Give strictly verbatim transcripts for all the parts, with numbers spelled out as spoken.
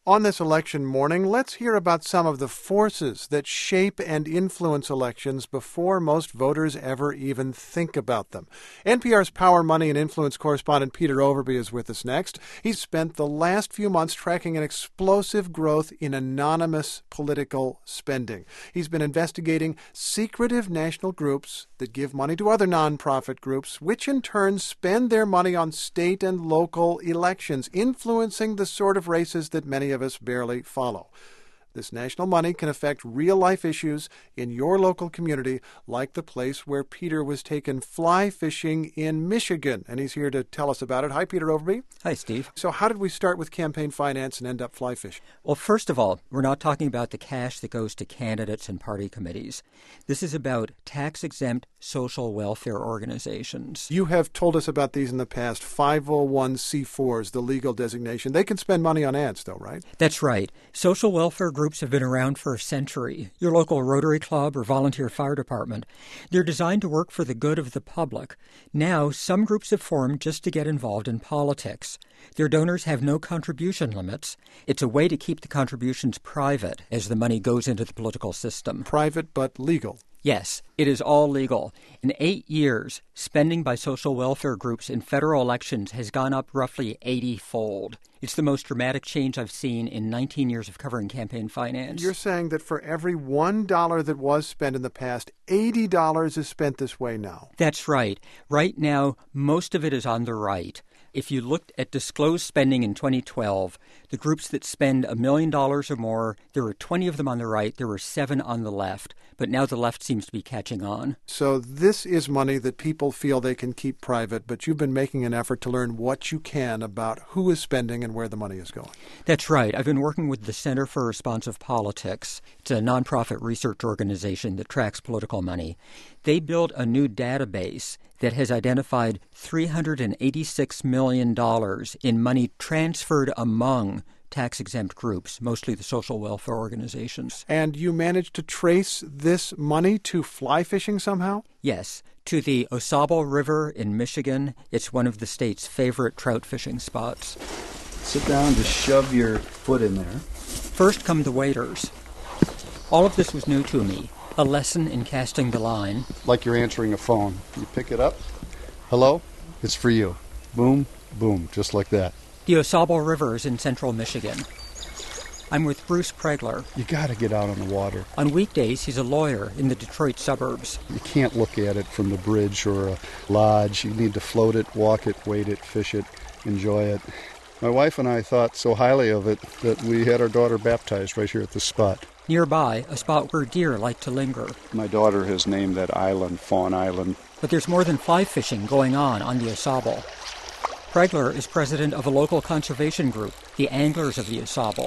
On this election morning, let's hear about some of the forces that shape and influence elections before most voters ever even think about them. N P R's Power, Money, and Influence correspondent Peter Overby is with us next. He's spent the last few months tracking an explosive growth in anonymous political spending. He's been investigating secretive national groups that give money to other nonprofit groups, which in turn spend their money on state and local elections, influencing the sort of races that many of us barely follow. This national money can affect real-life issues in your local community, like the place where Peter was taken fly fishing in Michigan, and he's here to tell us about it. Hi, Peter Overby. Hi, Steve. So how did we start with campaign finance and end up fly fishing? Well, first of all, we're not talking about the cash that goes to candidates and party committees. This is about tax-exempt social welfare organizations. You have told us about these in the past, five oh one c fours, the legal designation. They can spend money on ads, though, right? That's right. Social welfare groups Groups have been around for a century. Your local Rotary Club or volunteer fire department. They're designed to work for the good of the public. Now, some groups have formed just to get involved in politics. Their donors have no contribution limits. It's a way to keep the contributions private as the money goes into the political system. Private but legal. Yes, it is all legal. In eight years, spending by social welfare groups in federal elections has gone up roughly eighty-fold. It's the most dramatic change I've seen in nineteen years of covering campaign finance. You're saying that for every one dollar that was spent in the past, eighty dollars is spent this way now. That's right. Right now, most of it is on the right. If you looked at disclosed spending in twenty twelve, the groups that spend a million dollars or more, there were twenty of them on the right, there were seven on the left. But now the left seems to be catching on. So this is money that people feel they can keep private, but you've been making an effort to learn what you can about who is spending and where the money is going. That's right. I've been working with the Center for Responsive Politics. It's a nonprofit research organization that tracks political money. They built a new database that has identified three hundred eighty-six million dollars in money transferred among tax-exempt groups, mostly the social welfare organizations. And you managed to trace this money to fly fishing somehow? Yes, to the Osable River in Michigan. It's one of the state's favorite trout fishing spots. Sit down, just shove your foot in there. First come the waders. All of this was new to me. A lesson in casting the line. Like you're answering a phone. You pick it up. Hello? It's for you. Boom, boom, just like that. The Osable River is in central Michigan. I'm with Bruce Pregler. You got to get out on the water. On weekdays, he's a lawyer in the Detroit suburbs. You can't look at it from the bridge or a lodge. You need to float it, walk it, wade it, fish it, enjoy it. My wife and I thought so highly of it that we had our daughter baptized right here at this spot. Nearby, a spot where deer like to linger. My daughter has named that island Fawn Island. But there's more than fly fishing going on on the Osable. Pregler is president of a local conservation group, the Anglers of the Osable.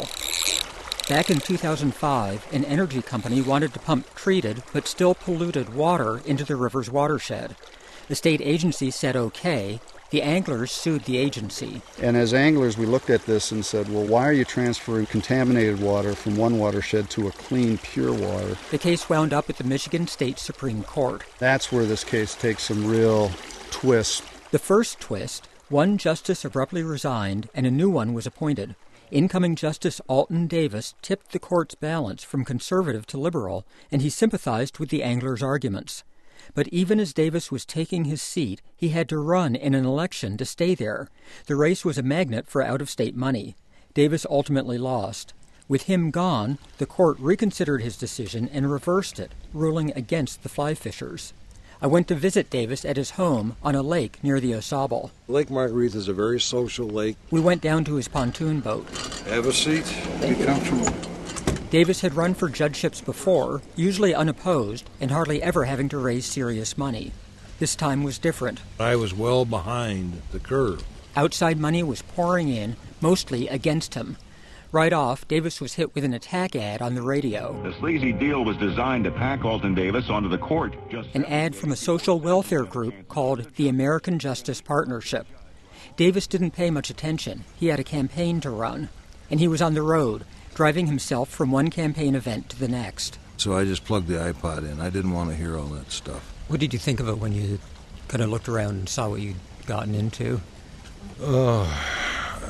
Back in two thousand five, an energy company wanted to pump treated but still polluted water into the river's watershed. The state agency said okay. The anglers sued the agency. And as anglers, we looked at this and said, well, why are you transferring contaminated water from one watershed to a clean, pure water? The case wound up at the Michigan State Supreme Court. That's where this case takes some real twists. The first twist, one justice abruptly resigned and a new one was appointed. Incoming Justice Alton Davis tipped the court's balance from conservative to liberal, and he sympathized with the anglers' arguments. But even as Davis was taking his seat, he had to run in an election to stay there. The race was a magnet for out-of-state money. Davis ultimately lost. With him gone, the court reconsidered his decision and reversed it, ruling against the fly fishers. I went to visit Davis at his home on a lake near the Osable. Lake Margaretha is a very social lake. We went down to his pontoon boat. Have a seat. Be comfortable. Davis had run for judgeships before, usually unopposed, and hardly ever having to raise serious money. This time was different. I was well behind the curve. Outside money was pouring in, mostly against him. Right off, Davis was hit with an attack ad on the radio. The sleazy deal was designed to pack Alton Davis onto the court. Just An ad from a social welfare group called the American Justice Partnership. Davis didn't pay much attention. He had a campaign to run. And he was on the road, driving himself from one campaign event to the next. So I just plugged the iPod in. I didn't want to hear all that stuff. What did you think of it when you kind of looked around and saw what you'd gotten into? Oh,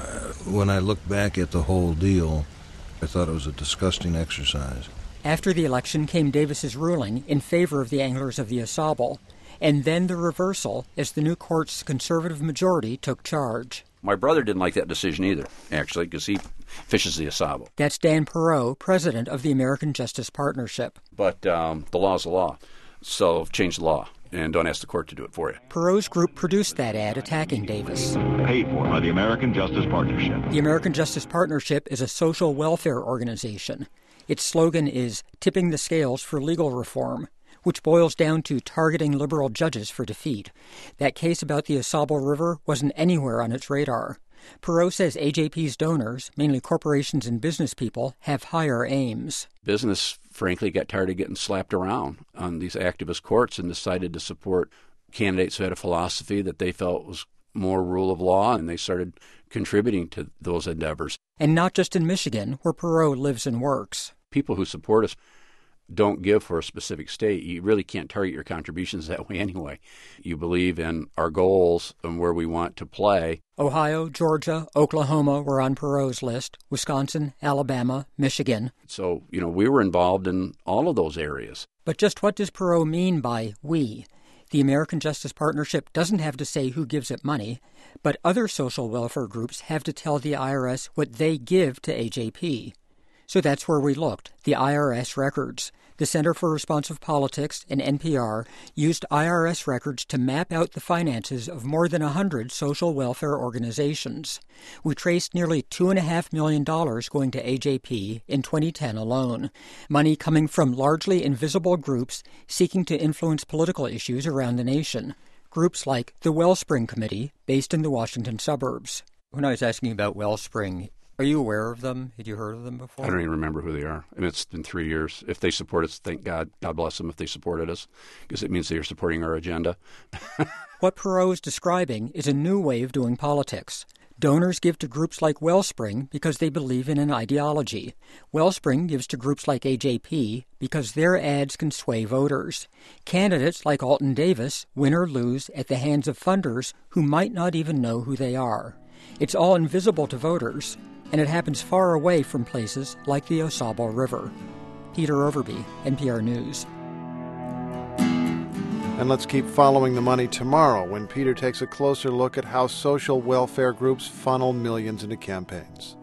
When I look back at the whole deal, I thought it was a disgusting exercise. After the election came Davis's ruling in favor of the anglers of the AuSable, and then the reversal as the new court's conservative majority took charge. My brother didn't like that decision either, actually, because he fishes the AuSable. That's Dan Perot, president of the American Justice Partnership. But um, the law's the law, so change the law and don't ask the court to do it for you. Perot's group produced that ad attacking Davis. Paid for by the American Justice Partnership. The American Justice Partnership is a social welfare organization. Its slogan is tipping the scales for legal reform, which boils down to targeting liberal judges for defeat. That case about the AuSable River wasn't anywhere on its radar. Perot says A J P's donors, mainly corporations and business people, have higher aims. Business, frankly, got tired of getting slapped around on these activist courts and decided to support candidates who had a philosophy that they felt was more rule of law, and they started contributing to those endeavors. And not just in Michigan, where Perot lives and works. People who support us don't give for a specific state. You really can't target your contributions that way anyway. You believe in our goals and where we want to play. Ohio, Georgia, Oklahoma were on Perot's list, Wisconsin, Alabama, Michigan. So, you know, we were involved in all of those areas. But just what does Perot mean by we? The American Justice Partnership doesn't have to say who gives it money, but other social welfare groups have to tell the I R S what they give to A J P. So that's where we looked, the I R S records. The Center for Responsive Politics and N P R used I R S records to map out the finances of more than one hundred social welfare organizations. We traced nearly two point five million dollars going to A J P in twenty ten alone, money coming from largely invisible groups seeking to influence political issues around the nation. Groups like the Wellspring Committee, based in the Washington suburbs. When I was asking about Wellspring, are you aware of them? Had you heard of them before? I don't even remember who they are. I mean, it's been three years. If they support us, thank God. God bless them if they supported us, because it means they are supporting our agenda. What Perot is describing is a new way of doing politics. Donors give to groups like Wellspring because they believe in an ideology. Wellspring gives to groups like A J P because their ads can sway voters. Candidates like Alton Davis win or lose at the hands of funders who might not even know who they are. It's all invisible to voters, and it happens far away from places like the AuSable River. Peter Overby, N P R News. And let's keep following the money tomorrow when Peter takes a closer look at how social welfare groups funnel millions into campaigns.